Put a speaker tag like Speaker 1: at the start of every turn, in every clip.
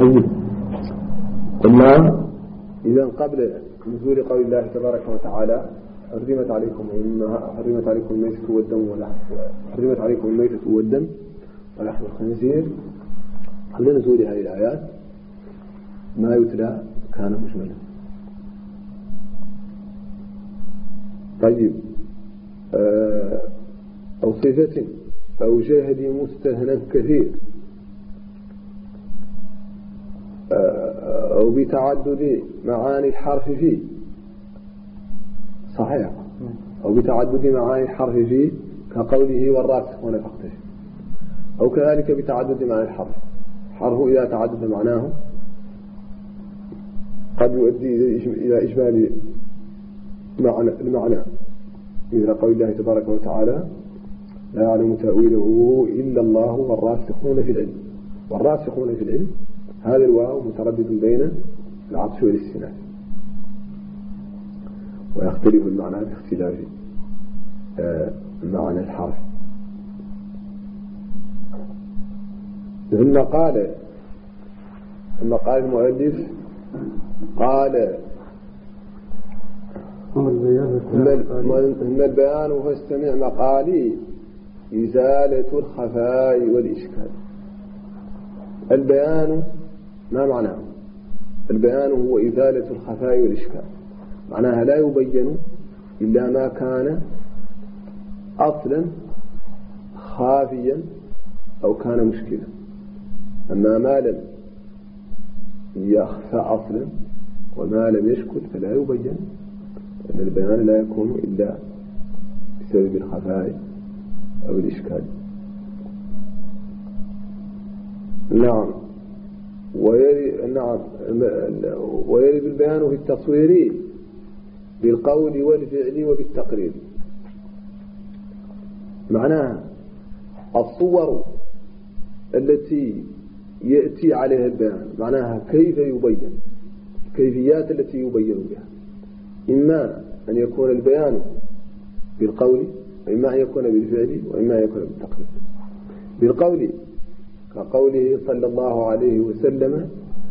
Speaker 1: طيب، قلنا إذا قبل نزول قول الله تبارك وتعالى حرمت عليكم الميتة والدم حرمت عليكم الميتة والدم ولحم الخنزير، قبل نزول هذه الآيات ما يتلى كان مجملا. طيب، أو صفة أو جهد مستهنا كثير أو بتعدد معاني الحرف فيه، صحيح، أو بتعدد معاني الحرف فيه كقوله والراسخون فاقتشف، أو كذلك بتعدد معاني الحرف. حرف إذا تعدد معناه قد يؤدي إلى إجمال المعنى، مثل قول الله تبارك وتعالى لا يعلم تأويله إلا الله والراسخون في العلم. والراسخون في العلم هذا الواو متردد بين العطف والاستئناف، ويختلف المعنى باختلاف معنى الحرف. ثم قال المؤلف قال ثم البيان فاستمع مقالي إزالة الخفاء والإشكال. البيان ما معناه؟ البيان هو إزالة الخفاء والإشكال، معناها لا يبين إلا ما كان أصلا خافيا أو كان مشكلا. أما ما لم يخفى أصلا وما لم يشكل فلا يبين، لأن البيان لا يكون إلا بسبب الخفاء أو الإشكال. نعم، ويرد البيان في التصوير بالقول والفعل وبالتقرير. معناها الصور التي يأتي عليها البيان، معناها كيف يبين، الكيفيات التي يبين بها، إما أن يكون البيان بالقول، وإما أن يكون بالفعل، وإما أن يكون بالتقرير. بالقول كقوله صلى الله عليه وسلم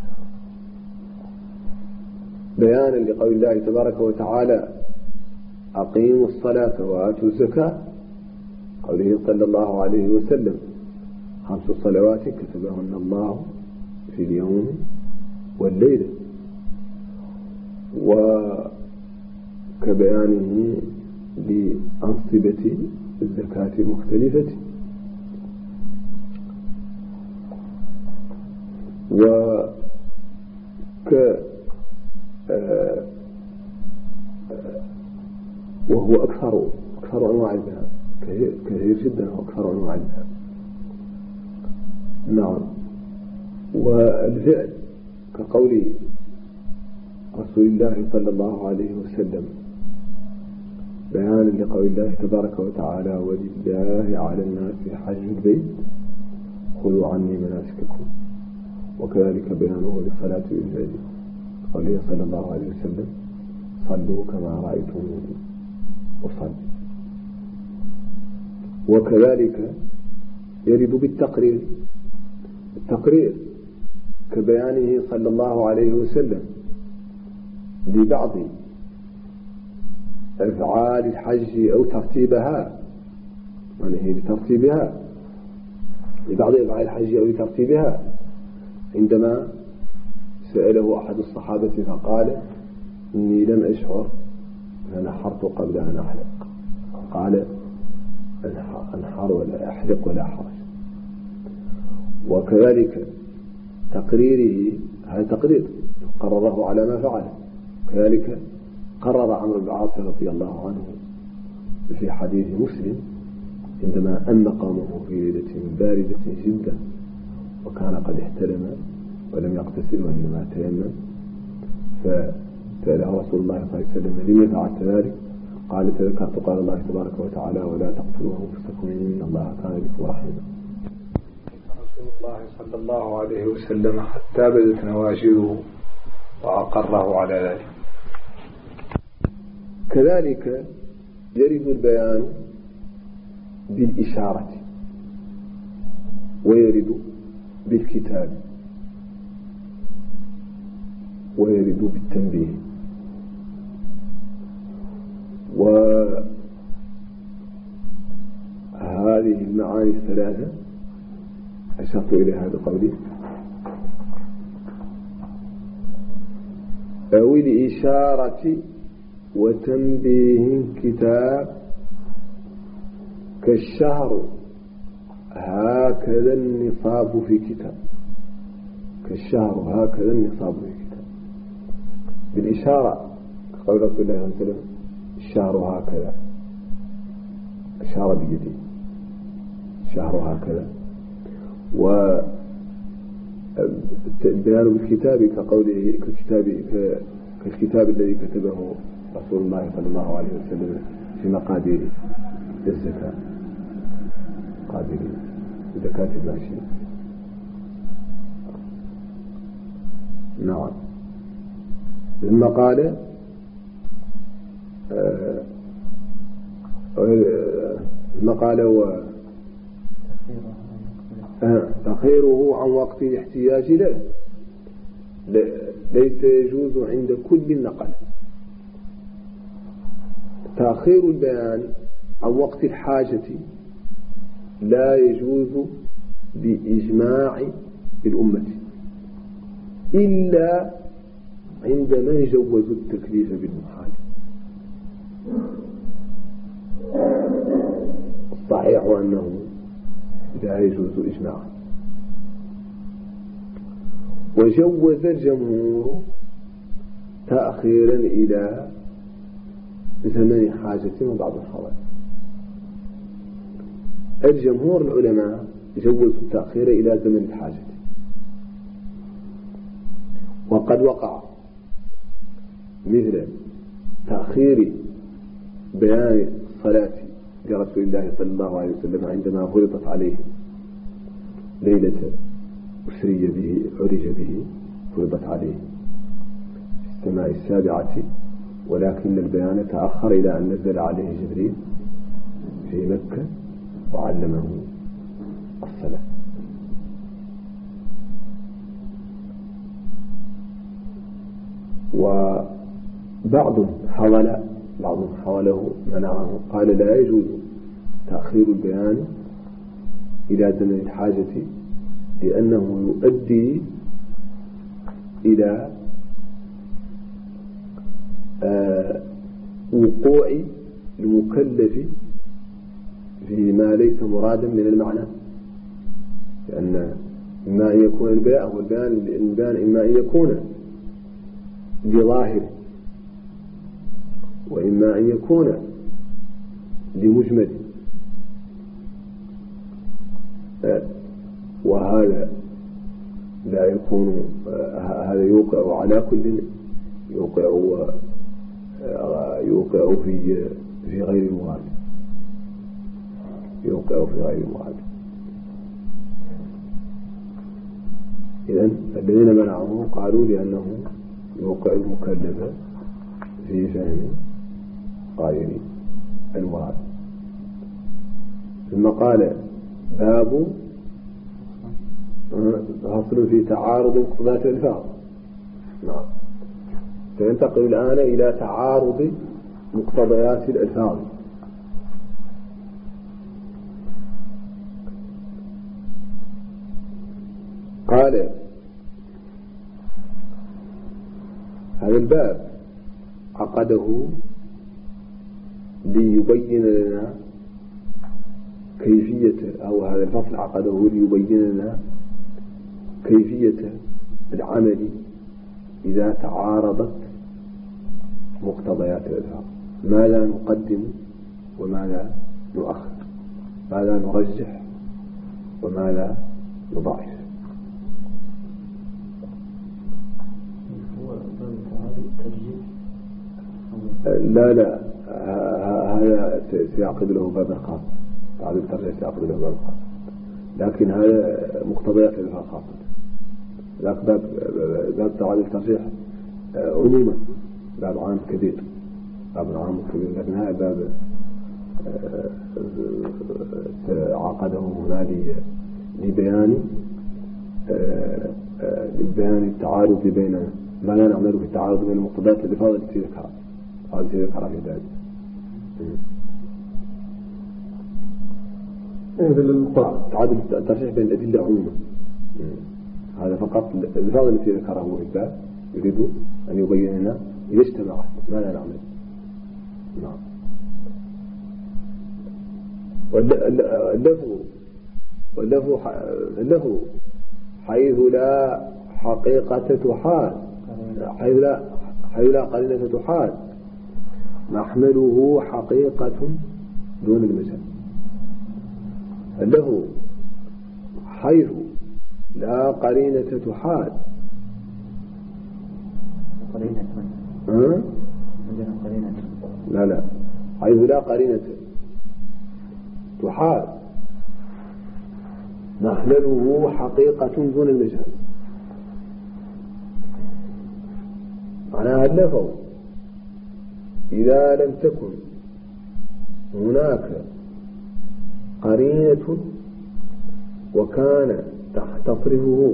Speaker 1: بيانا لقول الله تبارك وتعالى أقيموا الصلاة وآتوا الزكاة، قوله صلى الله عليه وسلم 5 صلوات كتبهن الله في اليوم والليلة، وكبيانه لأنصبة الزكاة المختلفة، وهو أكثر أنواع البيان، كثير جدا وأكثر أنواع البيان. نعم، والفعل كقول رسول الله صلى الله عليه وسلم بيانا لقول الله تبارك وتعالى ولله على الناس حج البيت خذوا عني مناسككم، وكذلك بيانه للصلاة بالفعل قوله صلى الله عليه وسلم صلوا كما رأيتموني أصلي. وكذلك يرد بالتقرير، التقرير كبيانه صلى الله عليه وسلم لبعض أفعال الحج أو ترتيبها، يعني لترتيبها، لبعض أفعال الحج أو لترتيبها، عندما سأله أحد الصحابة فقال إني لم أشعر أنا حرت قبل أن أحلق، قال أنحر ولا أحلق ولا حرج. وكذلك تقريره، هذا تقرير قرره على ما فعل. كذلك قرر عمرو بن العاص رضي الله عنه في حديث مسلم عندما أن قومه في ليلة باردة جدا وكان قد احتلم ولم يغتسل وإنما تيمم، فسأله رسول الله صلى الله عليه وسلم لما فعلت ذلك؟ قال تذكرت قال الله تبارك وتعالى ولا تقتلوا أنفسكم إن الله كان بكم رحيما. رسول الله صلى الله عليه وسلم حتى بدت نواجذه وأقره على ذلك. كذلك يرد البيان بالإشارة ويرد بالكتاب. ويرد بالتنبيه. وهذه المعاني الثلاثة أشرت إليها بقولي أو الإشارة وتنبيه كتاب كالشهر هكذا النصاب في كتاب. كالشهر هكذا النصاب في كتاب بالإشارة قول رسول الله صلى الله عليه وسلم الشهر هكذا، أشار بيده الشهر هكذا. وبيان بالكتاب كقوله كالكتاب الذي كتبه رسول الله صلى الله عليه وسلم في مقادير الزكاة، مقادير زكاة الماشي. نعم. ثم قال تأخيره عن وقت الاحتياج له ليس يجوز عند كل النقل. تأخير البيان عن وقت الحاجة لا يجوز بإجماع الأمة إلا عند من جوزوا التكليف بالمحال. الصحيح أنه لا يجوز إجماعا. وجوز الجمهور تأخيرا إلى زمن حاجة وبعض الحوادث. الجمهور العلماء جوزوا التأخير إلى زمن الحاجة. وقد وقع مثل تأخير بيان الصلاة لرسول الله صلى الله عليه وسلم عندما فرضت عليه ليلة أسري به عرج به، فرضت عليه في السماء السابعة، ولكن البيان تأخر إلى أن نزل عليه جبريل في مكة وعلمه الصلاة. وبعضهم حوله منعه، قال لا يجوز تأخير البيان إلى زمن الحاجة لأنه يؤدي إلى وقوع المكلف فيما ليس مرادا من المعنى، لأن إما أن يكون البيان إما أن يكون لظاهر وإما أن يكون لمجمل، وهذا لا يكون، هذا يوقع على كل، يوقع في غير المراد، يوقع في غير المراد. إذن الذين منعوه قالوا لأنه يوقع المكلف في فهم غير المراد. ثم قال باب فصل في تعارض مقتضيات الألفاظ. نعم. سينتقل الآن إلى تعارض مقتضيات الألفاظ. قال هذا الباب عقده ليبين لنا كيفية، أو هذا الفصل عقده ليبين لنا كيفية العمل إذا تعارضت مقتضيات الألفاظ، ماذا نقدم وماذا نؤخر، ماذا نرجح وماذا نضعف. لا هذا سيعقد له باب خاص، تعريض الترجيح سيعقد له باب خاص، لكن هذا مقتضيات الألفاظ خاصة. لكن باب تعريض الترجيح عموما باب عام كبير، لكن هذا باب عقده هنا لبيان التعارض بين ما لا نعمل في التعارض بين المقتضيات الإفاضة التي ذكرها في ذلك. تعادل الترجيح بين الأدلة عموما، هذا فقط الإفاضة التي ذكرها هو الباب يريد أن يبين لنا إذا اجتمعت ما لا نعمل. نعم. واللفظ حيث لا حقيقة تحال، حيث لا قرينة تحال محمله حقيقة دون المجال. اللفظ حيث لا قرينة تحال لا حيث لا قرينة تحال محمله حقيقة دون المجال. معناها اللفظ إذا لم تكن هناك قرينة وكان تصرفه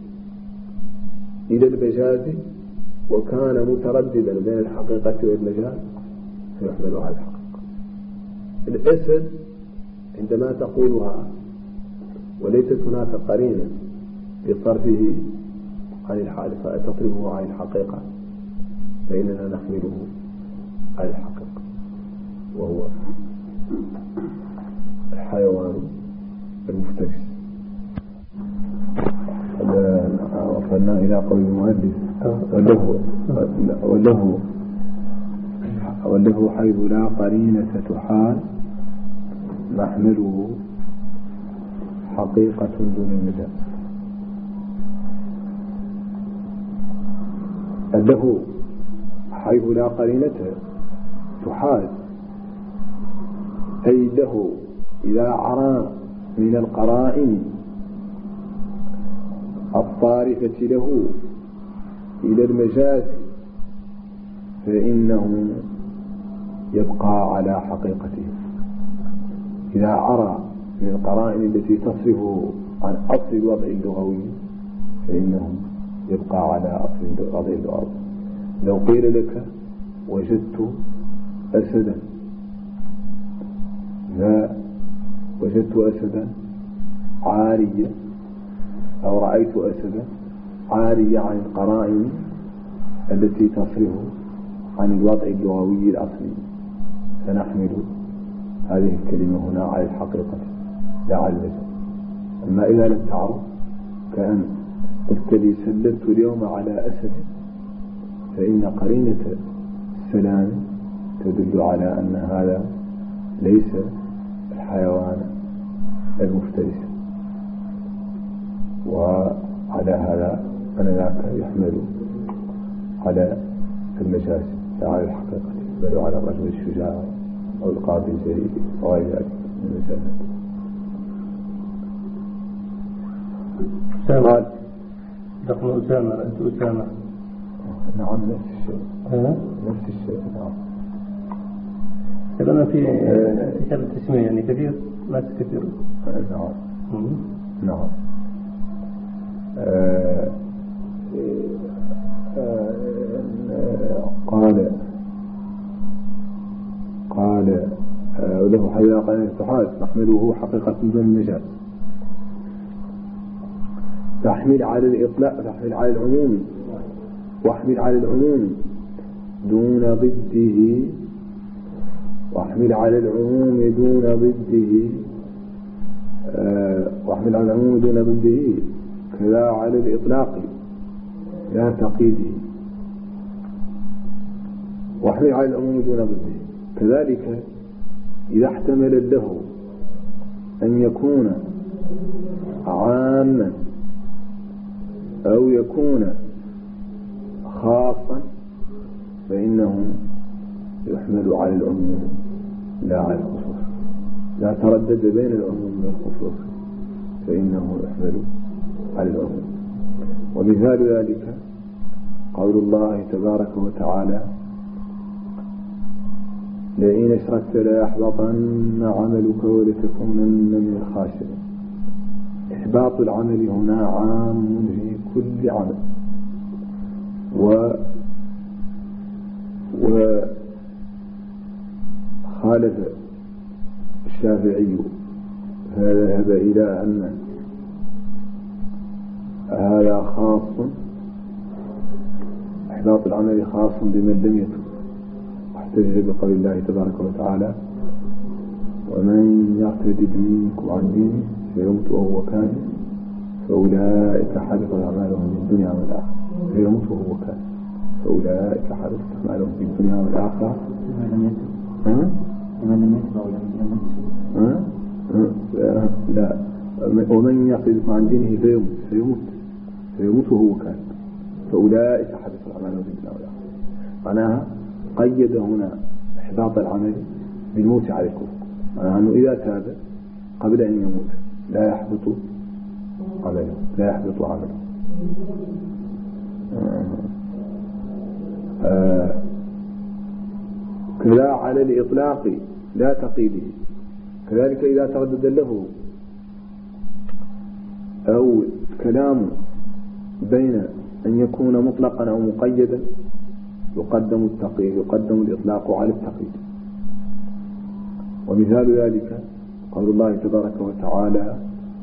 Speaker 1: إلى المجاز وكان مترددا بين الحقيقة والمجاز فيحمل على الحقيقة. الأسد عندما تقولها وليست هناك قرينة بصرفه عن تصرفه عن الحقيقة فإننا نحمله على الحقيقة، وهو الحيوان المفترس. وصلنا إلى قول المؤلف والله حيث لا قرينة تحال محمله حقيقة دون المجاز. اللفظ حيث لا قرينة تحال أي له إذا عرى من القرائن الصارفة له إلى المجاز فإنه يبقى على حقيقته. إذا عرى من القرائن التي تصرفه عن أصل الوضع اللغوي فإنه يبقى على أصل الوضع اللغوي. لو قيل لك وجدت أسدا، لا وجدت أسدا عارية أو رأيت أسدا عارية عن القرائن التي تصرفه عن الوضع اللغوي الأصلي فنحمل هذه الكلمة هنا على الحقيقة لا على المجاز. أما إذا لم تعرف كأن قلت لي سلمت اليوم على أسد فإن قرينة السلام تدل على أن هذا ليس الحيوان المفترس، وعلى هذا فذاك يحمل على المجاز لا على الحقيقة بل على الرجل الشجاع أو القاضي الجليل وغير ذلك من المجازات.
Speaker 2: قال دخل أسامة رأيت أسامة.
Speaker 1: نعم نفس الشيء. نفس الشيء. نعم.
Speaker 2: كلامنا في كتاب التسمية يعني كثير ناس كثير.
Speaker 1: نعم. نعم. قال له حيا قال الاتحاد نحمله حقيقة دون المجاز. تحمل على الإطلاق، تحمل على العموم، واحمل على العموم دون ضده، واحمل على العموم دون ضده، واحمل على العموم دون ضده كذا على الإطلاق لا تقييده، واحمل على العموم دون ضده. كذلك إذا احتمل له أن يكون عاما أو يكون خاصا فإنه يحمل على العموم لا على الخصوص. لا تردد بين العموم والخصوص فإنه يحمل على العموم. ومثال ذلك قول الله تبارك وتعالى لئن أشركت ليحبطن عملك ولتكونن من الخاسرين. إحباط العمل هنا عام في كل عمل، وخالف الشافعي ذهب إلى أن هذا خاص، إحباط العمل خاص بمن لم يتب، واحتج بقول الله تبارك وتعالى: ومن يرتد منكم عن دينه فيموت وهو كافر فأولئك حبطت أعمالهم في الدنيا والآخرة. فيموت وهو كافر فأولئك حبطت أعمالهم في الدنيا والآخرة. لا، ومن يرتد عن دينه فيموت وهو كافر فأولئك حبطت أعمالهم في الدنيا والآخرة. معناها قيد هنا إحباط العمل بالموت على الكفر، معناها أنه إذا تاب قبل أن يموت لا يحبط عمله. كذا على الإطلاق لا تقيده. كذلك إذا تردد له أو كلام بين أن يكون مطلقا أو مقيدا يقدم الإطلاق على التقييد. ومثال ذلك قول الله تبارك وتعالى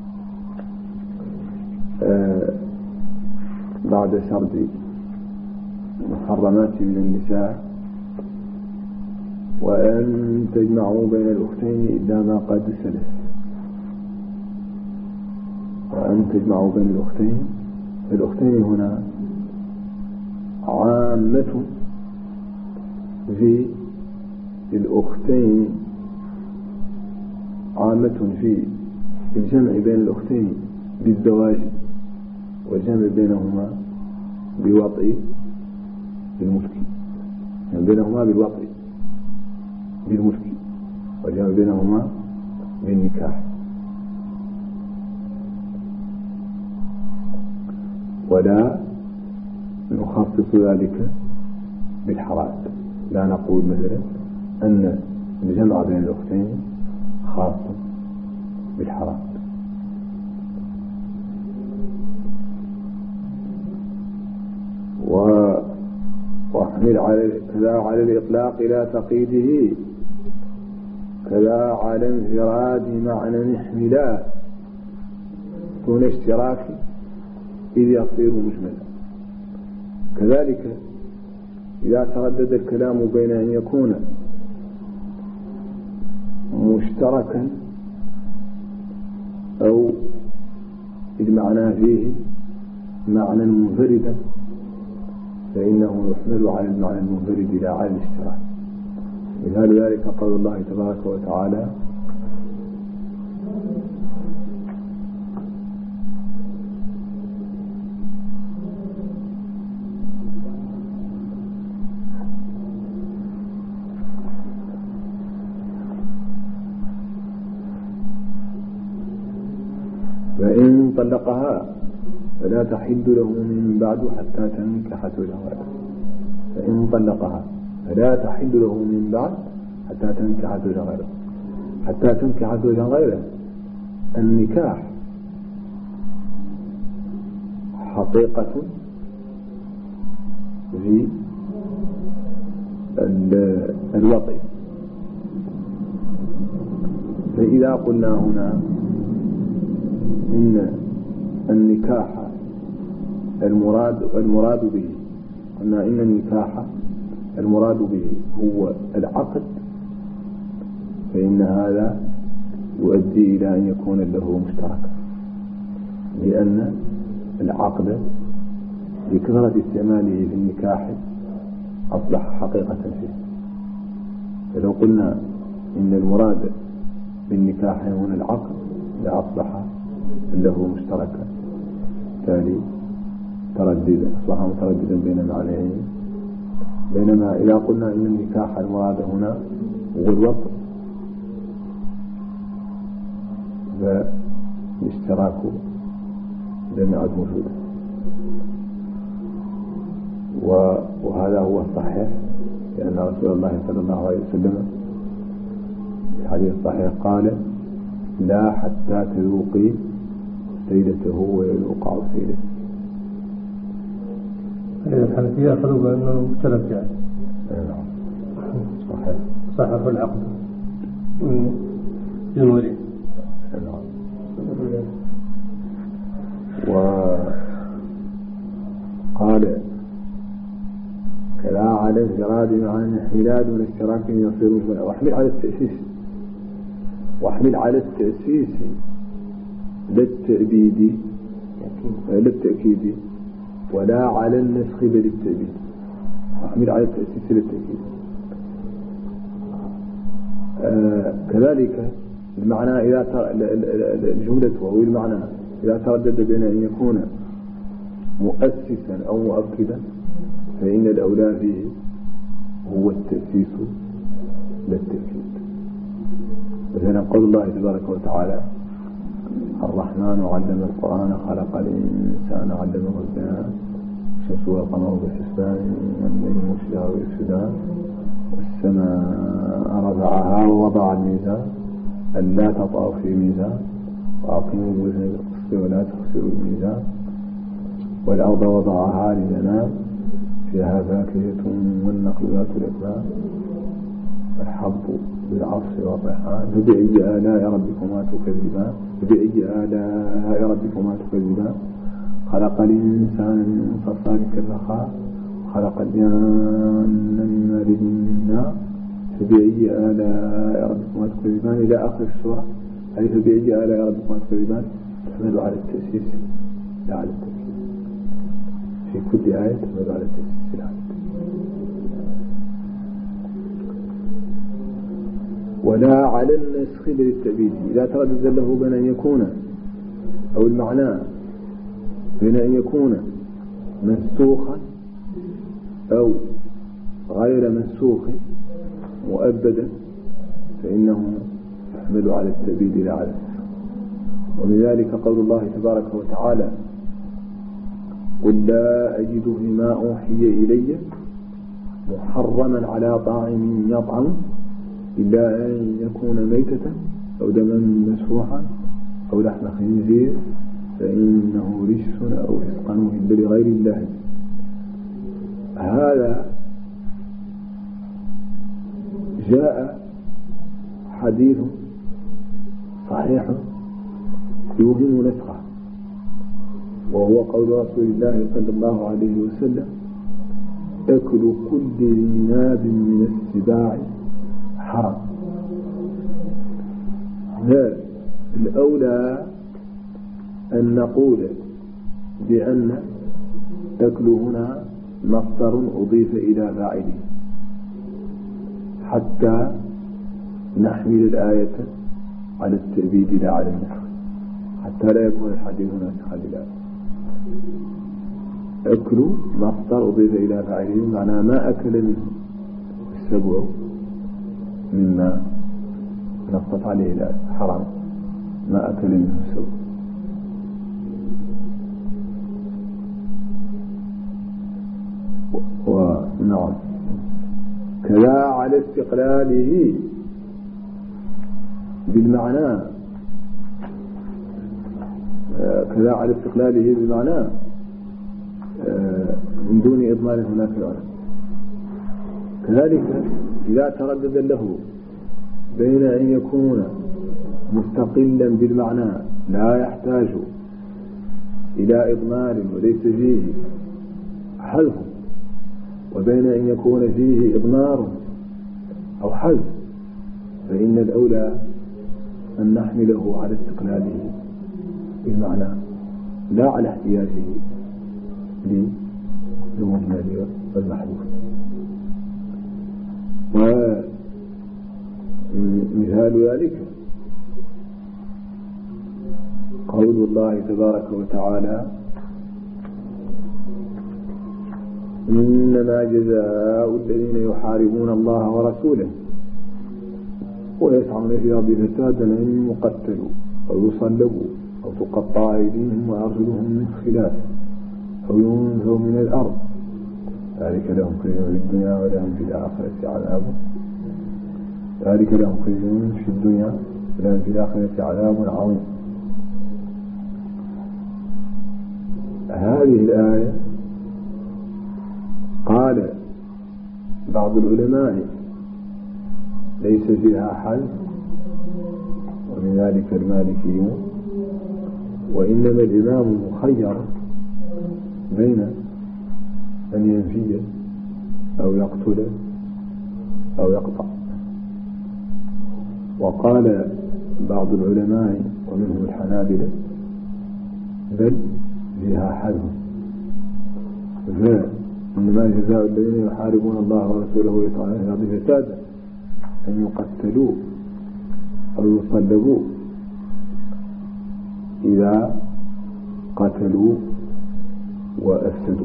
Speaker 1: بعد سرد محرمات من النساء: وأن تجمعوا بين الأختين إلا ما قد سلف. وأن تجمعوا بين الأختين هنا عامة في الأختين، عامة في الجمع بين الأختين بالزواج والجمع بينهما بوطء بالملك، يعني بينهما بالوطء بالملك، والجمع بينهما بالنكاح. ولا نخصص ذلك بالحرام، لا نقول مثلا أن الجمع بين الأختين خاص بالحرام. واحمل على الإطلاق لا تقيده، كذا على انفراد معنى احملا دون اشتراك إذ يصير مجملا. كذلك إذا تردد الكلام بين أن يكون مشتركا أو المعنى فيه معنى منفردا فإنه يحمل على المعنى المنفرد لا على الاشتراك. مثال ذلك قول الله تبارك وتعالى: فإن طلقها فلا تحل له من بعد حتى تنكح زوجها غيره. فإن طلقها فلا تحل له من بعد حتى تنكح زوجها غيره. حتى تنكح زوجها غيره، النكاح حقيقة في الوطء. فإذا قلنا هنا إن النكاح المراد به، قلنا إن النكاح المراد به هو العقد، فإن هذا يؤدي إلى أن يكون له مشتركا، لأن العقد بكثرة استعماله في النكاح أصبح حقيقة فيه. فلو قلنا إن المراد بالنكاح هنا العقد لأصبح له مشتركا، بالتالي أصبح مترددا بين معنيين. بينما إذا قلنا إن النكاح المراد هنا هو الوطء فالاشتراك لم يعد موجودا. وهذا هو الصحيح، لأن رسول الله صلى الله عليه وسلم في الحديث الصحيح قال: لا حتى تذوقي سيدته ويذوق عصيرته.
Speaker 2: الحنفية أخذوا بأنه مختلف يعني.
Speaker 1: نعم صحيح.
Speaker 2: صحح العقد من الولي.
Speaker 1: نعم. وقال كلا على انفراد مع انحلال والاشتراك يصير واحمل على التأسيس للتأكيد ولا على النسخ بل التأبيد. واحمل على التأسيس للتأكيد. كذلك المعنى إذا الجملة وهو المعنى إذا تردد بين أن يكون مؤسسا أو مؤكدا فإن الأولى فيه هو التأسيس للتأكيد. مثلا قول الله تبارك وتعالى الرحمن علم القرآن خلق الإنسان علمه البيان الشمس والقمر بحسبان والليل والشهر يسجدان والسماء رفعها ووضع الميزان ألا تطغوا في الميزان وأقيموا الوزن بالقسط ولا تخسروا الميزان والأرض وضعها للأنام فيها فاكهة والنخل ذات الأكمام والحب بالعصف والريحان فبأي آلاء ربكما تكذبان خلق الإنسان من صلصال كالفخار خلق الجان من مارج من نار فبأي آلاء ربكما تكذبان إلى آخر السورة. هذه فبأي آلاء ربكما تكذبان تحمل على التأسيس لا على التأكيد. في كل آية تحمل على التأسيس لا على التأكيد. ولا على النسخ بالتأبيد إذا تردد له بين أن يكون أو المعنى بين أن يكون منسوخا أو غير منسوخ مؤبدا فإنه يحمل على التأبيد لا على النسخ. ومن ذلك قول الله تبارك وتعالى قل لا أجد فيما أوحي إلي محرما على طاعم يطعم إلا أن يكون ميتة أو دما مسفوحا أو لحم خنزير فإنه رجس أو فسقا أهل لغير الله. هذا جاء حديث صحيح يوهم نسخه وهو قول رسول الله صلى الله عليه وسلم أكل كل ناب من السباع حرام. الأولى أن نقول بأن أكل هنا مصدر أضيف إلى فاعله حتى نحمل الآية على التأبيد لا على النسخ حتى لا يكون الحديث ناسخا للآية. أكل مصدر أضيف إلى فاعله معناه ما أكل منه السبع مما نصت عليه الآية حرام ما أكل منه السبع. ونعم كذا على استقلاله بالمعنى كذا على استقلاله بالمعنى من دون إضمار هناك العلم. كذلك إذا تردد له بين أن يكون مستقلا بالمعنى لا يحتاج إلى إضمار وليس فيه حذف وبين أن يكون فيه إضمار أو حذف فإن الأولى أن نحمله على استقلاله بالمعنى لا على احتياجه للمهمل والمحذوف. ومثال ذلك قول الله تبارك وتعالى إنما جزاء الذين يحاربون الله ورسوله ويسعون في الأرض فسادا أن يقتلوا أو يصلبوا أو تقطع أيديهم وأرجلهم من خلاف أو ينفوا من الأرض ذلك لهم خزي في الدنيا ولهم في الآخرة عذاب ذلك لهم خزي في الدنيا ولهم في الآخرة عذاب عظيم. هذه الآية وقال بعض العلماء ليس فيها حل، ومن ذلك المالكيون، وإنما الإمام مخير بين أن ينفي أو يقتل أو يقطع. وقال بعض العلماء ومنهم الحنابلة بل فيها حل، إنما جزاء الذين يحاربون الله ورسوله ويسعون في الأرض فسادا أن يقتلوا أو يصلبوا إذا قتلوا وأفسدوا،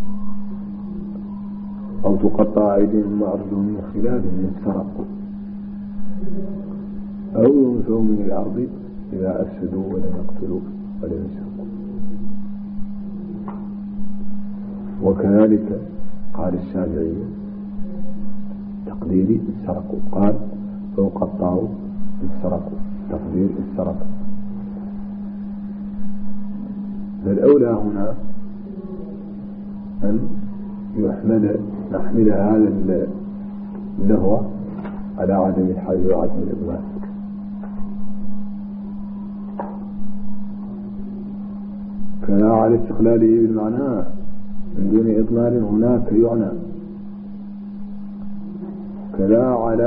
Speaker 1: أو تقطع أيديهم وأرجلهم من خلاف من سرقوا، أو ينفوا من الأرض إذا أفسدوا ولم يقتلوا ولم يسرقوا. وكذلك قال الشافعي تقديري سرقوا، قال فيقطعوا سرقوا، تقدير السرقوا. فالأولى هنا أن نحمل هذا اللهو على عدم الحاجة وعدم الإضمار. كذا على استقلاله بالمعنى من دون إضمار هناك يعنى، كذا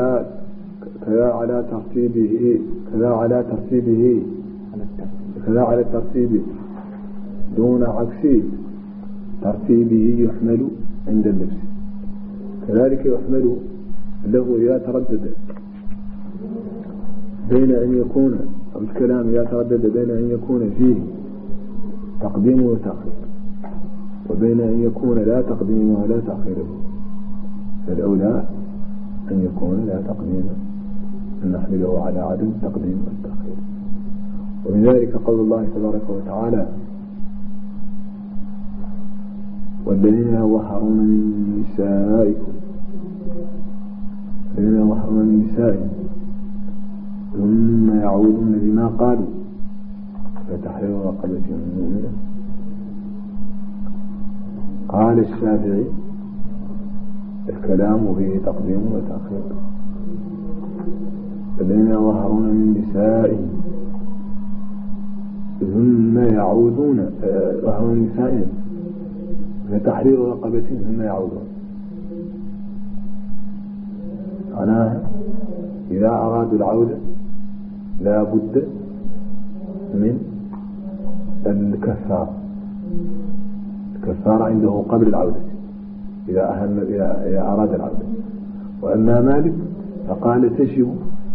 Speaker 1: على ترتيبه دون عكس ترتيبه يحمل عند اللبس. كذلك يحمل له إذا تردد بين أن يكون، أو الكلام إذا تردد بين أن يكون فيه تقديم وتأخير وبين أن يكون لا تقديم ولا تأخير، فالأولى أن يكون لا تقديم، أن نحمله على عدم التقديم والتأخير. ومن ذلك قول الله تبارك وتعالى والذين يظهرون من نسائكم ثم يعودون بما قالوا فتحرير رقبة مؤمنة. قال الشافعي الكلام فيه تقديم وتأخير. الذين يظهرون من نسائهم ثم يعودون يظهرون من نسائهم فتحرير رقبة ثم يعودون. معناها إذا أرادوا العودة لا بد من الكفارة عنده قبل العودة إذا أراد العودة. وأما مالك فقال تجب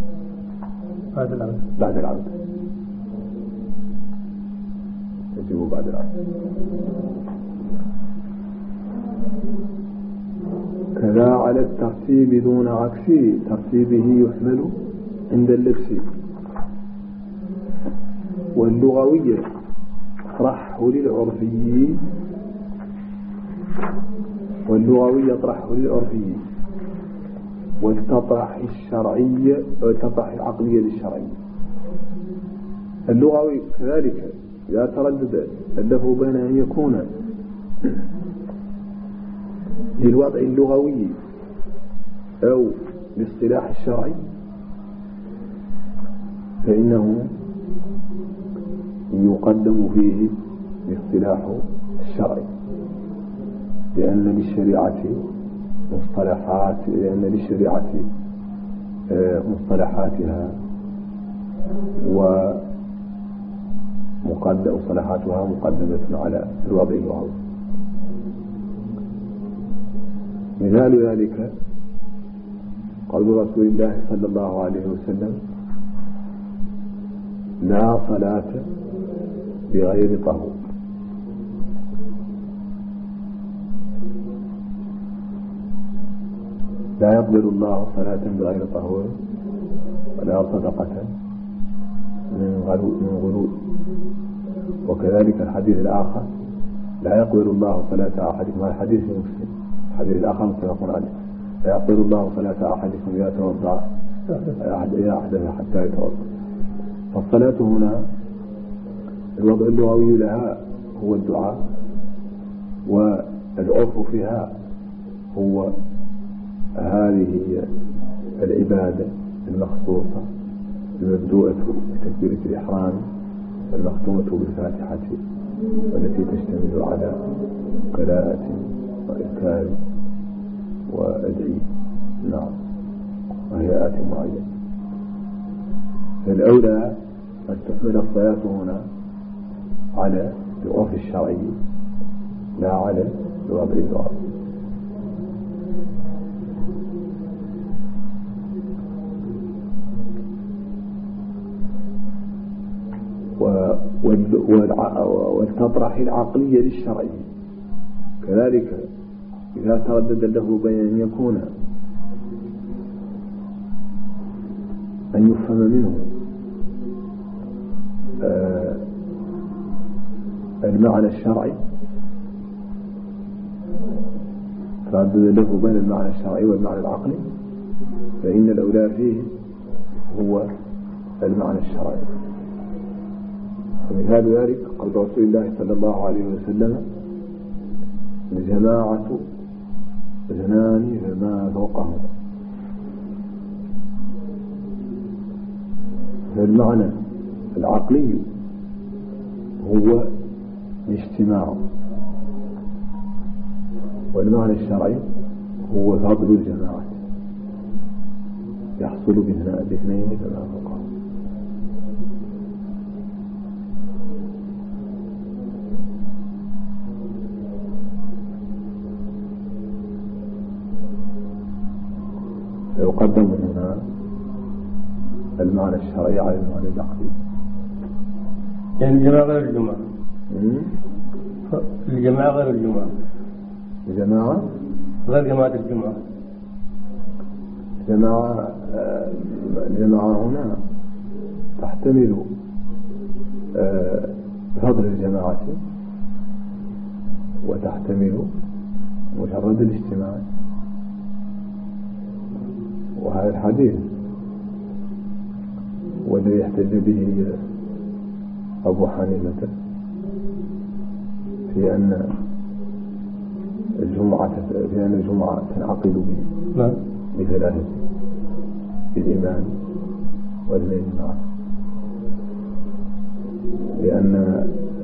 Speaker 1: بعد العودة تجب بعد العودة. كذا على الترتيب دون عكس ترتيبه يحمل عند اللبس. واللغوية اطرحه للعرفي والتطرح الشرعية والتطرح العقلية للشرعية. اللغوي كذلك إذا تردد له بين أن يكون للوضع اللغوي أو بالاصطلاح الشرعي فإنه يقدم فيه الاصطلاح الشرعي، لأن للشريعة مصطلحاتها ومصطلحاتها مقدمة على الوضع اللغوي. مثال ذلك قول رسول الله صلى الله عليه وسلم لا صلاة بغير طهور. لا يقبل الله صلاة بغير طهور ولا صدقة من غلول. وكذلك الحديث الآخر لا يقبل الله صلاة أحدكم، هذا حديث مسلم، الحديث الآخر متفق عليه، لا يقبل الله صلاة أحدكم إذا توضأ أحدث حتى يتوضأ. فالصلاة هنا الوضع اللغوي لها هو الدعاء، والعرف فيها هو هذه العبادة المخصوصة المبدوءة بتكبيرة الإحرام المختومة بالفاتحة والتي تشتمل على قراءة وإذكار وأدعية نعم وهيئات معينة. فالأولى أن تحمل الصلاة هنا على العرف الشرعي لا على الوضع الضار. والتطرح العقلية للشرعي كذلك إذا تردد له بين أن يكون أن يفهم منه المعنى الشرعي تردد له بين المعنى الشرعي والمعنى العقلي فإن الأولى فيه هو المعنى الشرعي. ومثال ذلك قول رسول الله صلى الله عليه وسلم الجماعة اثنان فما فوقهم. فالمعنى العقلي هو الاجتماع والمعنى الشرعي هو فضل الجماعة يحصل باثنين فما فوقهم. فيقدم هنا المعنى الشرعي على المعنى العقلي.
Speaker 2: يعني الجماعة غير الجمعة. الجماعة غير الجمعة.
Speaker 1: الجماعة
Speaker 2: غير جماعة الجمعة.
Speaker 1: الجماعة هنا تحتمل فضل الجماعة وتحتمل مجرد الاجتماع. وهذا الحديث والذي يحتج به أبو حنيفة في أن الجمعة تنعقد بثلاثة بالإيمان والاثنين معه لأن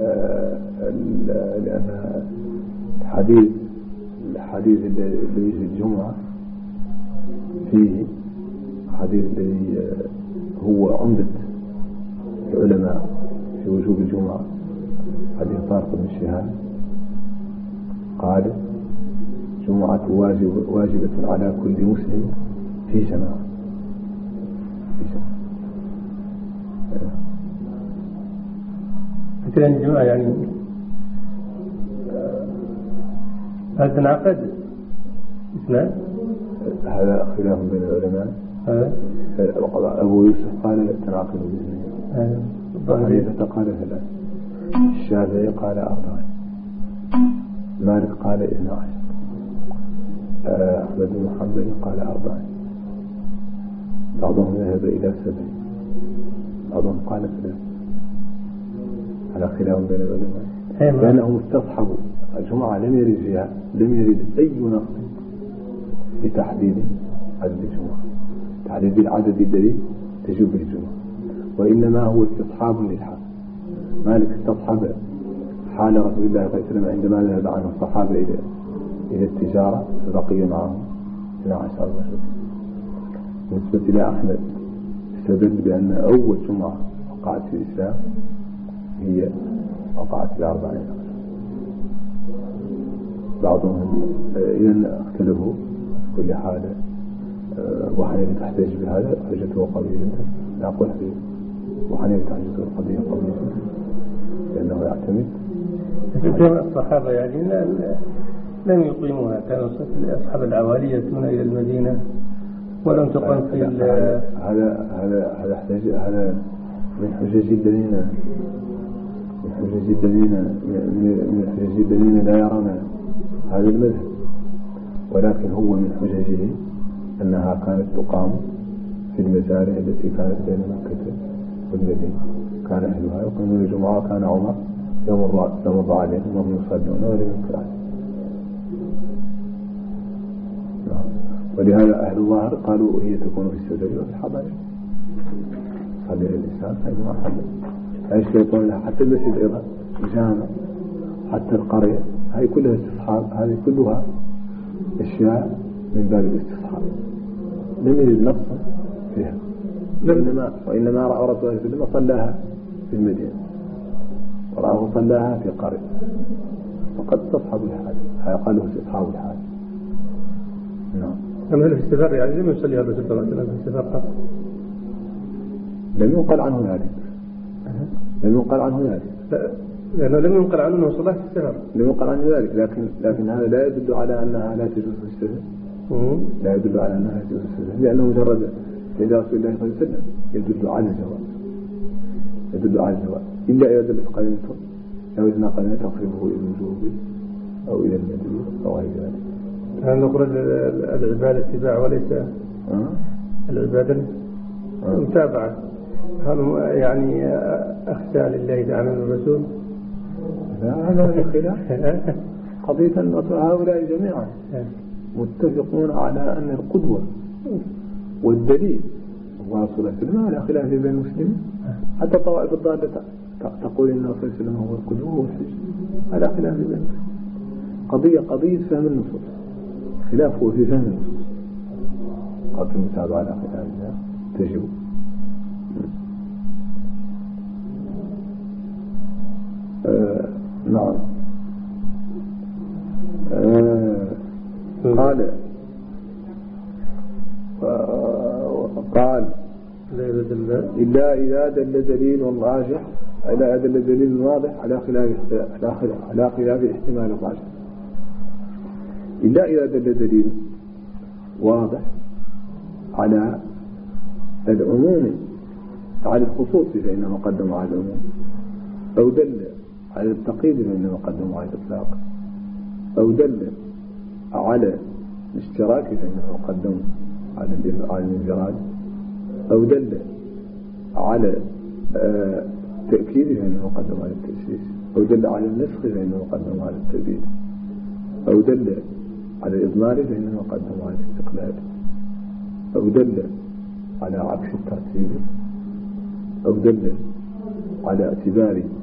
Speaker 1: الحديث الذي في الجمعة فيه حديث الذي هو عمدة العلماء في وجوب الجمعة حديث طارق بن شهاب قال جمعة واجبة على كل مسلم في جماعة.
Speaker 2: فكرة الجماعة يعني هل تنعقد اثنان؟
Speaker 1: هذا خلاف بين العلماء. أبو يوسف قال تنعقد باثنين وحنيفة قال ثلاث الشافعي قال 4 مالك قال 12 أحمد بن حنبل قال 4 بعضهم ذهب إلى 7 بعضهم قال 3 على خلاف بين العلماء لأنهم استصحبوا الجمعة لم يرد أي نص لتحديد عدد الجمعة تحديد العدد الذي تجب به الجمعة وإنما هو استصحاب للحال. مالك استصحب حال رسول الله صلى الله عليه وسلم عندما ذهب عنه الصحابة إلى التجارة فبقي معهم 12 رجل. بالنسبة إلى أحمد استدل بأن أول جمعة وقعت في الإسلام هي وقعت في 40 رجل. بعضهم إذا اختلفوا كل حال. وحنيفة تحتاج بهذا حجته قوية جدا لا أقول حجته وحنيفة حجته قضية قوية جدا لأنه يعتمد
Speaker 2: الصحابة يعني لم يقيموها كانوا أصحاب العوالي يأتون إلى المدينة ولم تقم في
Speaker 1: هذا من حجج الذين لا يرون هذا المذهب ولكن هو من حججه أنها كانت تقام في المزارع التي كانت بين مكة والمدينة كان أهلها يقيمون الجمعة كان عمر يمر عليهم وهم يصلون ولم ينكر عليهم. ولهذا أهل الظاهر قالوا هي تكون في السدر وفي الحضر. صلي الإنسان حيثما حضر، عيش يقول لها حتى المسجد أيضا، الجامع، حتى القرية، هذه كلها استصحاب، هذه كلها أشياء من باب الاستصحاب لم يجد نصا فيها. وإنما رأى رسول الله صلى الله عليه وسلم صلاها في المدينة ورآه صلاها في قرية فقد تصحب الحاجة، هذا قاله استصحاب الحاجة. نعم.
Speaker 2: أما هل في السفر يعني لم يصلي هذا الرسول صلى الله عليه وسلم في السفر قط؟
Speaker 1: لم ينقل عنه ذلك. لم ينقل عنه ذلك.
Speaker 2: لأنه لم ينقل عنه أنه صلى في السفر.
Speaker 1: لم ينقل عنه ذلك، لكن هذا لا يدل على أنها لا تجوز في السفر. لا يدل على أنها لا تجوز في السفر، لأنه مجرد فعل رسول الله صلى الله عليه وسلم يدل على الجواز. يدل على الجواز إلا إذا دلت قرينته أو إذا قرينة تقربه إلى الوجوب أو إلى المدينة أو غير ذلك.
Speaker 2: هل نقول العبادة اتباع وليس العبادة متابعة؟ هل يعني أخشى لله تعالى الرسول؟
Speaker 1: لا، هذا خلاف قضية النصر. هؤلاء جميعا متفقون على أن القدوة والدليل هو رسول الله صلى الله عليه وسلم، على خلاف بين المسلمين. حتى طوائف الضالة تقول إن الرسول صلى الله عليه وسلم هو القدوة والحجة، على خلاف بين المسلمين. قضية فهم النصوص، خلاف هو في فهم النصوص. قضية المتابعة على خلافها تجب. نعم. قال إلا إذا دل دليل راجح، إلا إذا دل دليل واضح على خلاف احتمال الراجح. إلا إذا دل دليل واضح على العموم على الخصوص فإنه قدم على العموم، أو دل على التقييد فإنه قدم على الإطلاق، أو دل على الاشتراك فإنه قدم على الانفراد، أو دل على التأكيد فإنه قدم على التأسيس، أو دل على النسخ فإنه قدم على التثبيت، أو دل على الإضمار فإنه قدم على الاستقلال، أو دل على عكس الترتيب، أو دل على اعتبار